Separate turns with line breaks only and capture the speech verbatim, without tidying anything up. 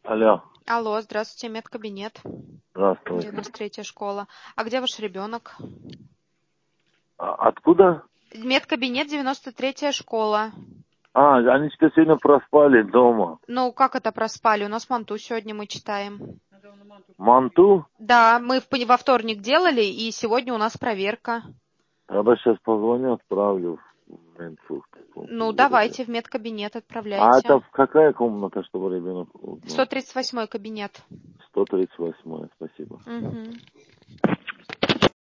Алло,
Алло, здравствуйте, медкабинет,
здравствуйте.
девяносто третья школа. А где ваш ребенок?
А откуда?
Медкабинет, девяносто третья школа.
А, они что сегодня проспали дома.
Ну, как это проспали? У нас манту сегодня мы читаем.
Манту?
Да, мы в пон- во вторник делали, и сегодня у нас проверка.
Я сейчас позвоню, отправлю в Минфу.
Ну, давайте в медкабинет
А
отправляйте.
это какая комната, чтобы ребенок
сто
узнал?
тридцать восьмой кабинет.
сто тридцать восьмая, спасибо.
Мгм.